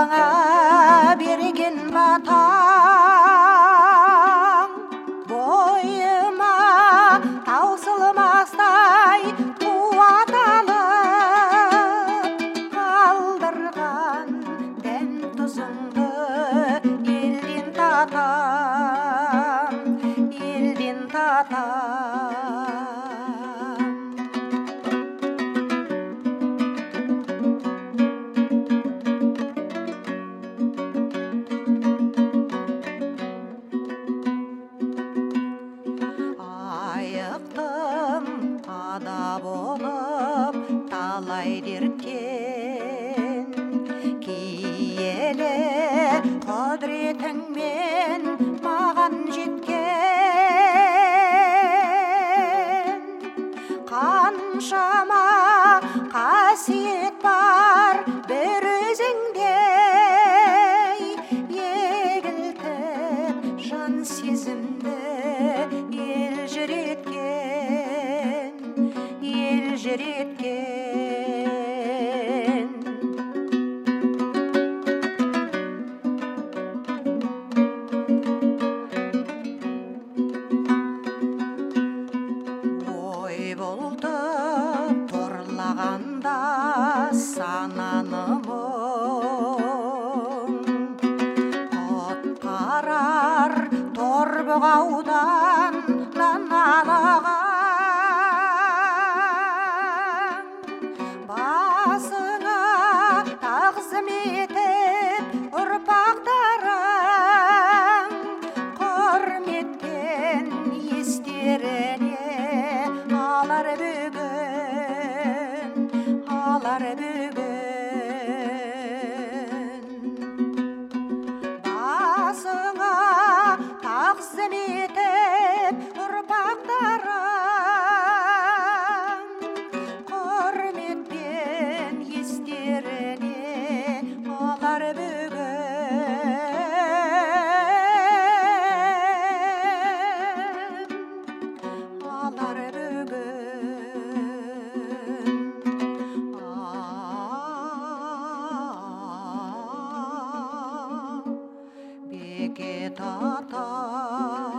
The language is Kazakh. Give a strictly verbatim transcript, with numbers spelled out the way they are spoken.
саңа берген батаң бойыма таусылмастай қуаталып қалдырған дәм тұзыңды елден татам, елден татам. Айықтым ада болып талай дерттен, киелі құдіретіңмен маған жеткен. Қаншама қасиет бар бір өзіңде, егілтіп жан сезімді елжіреткен, елжіреткен. Ой бұлты торлағанда сананы мұң, құтқарар тор бұғаудан налаған. Басыңа тағзым етіп ұрпақтарың құрметпен естеріне алар бүгін, алар бүгін. Басыңа тағзым етіп ұрпақтарың құрметпен естеріне алар бүгін, алар бүгін. Бекет ата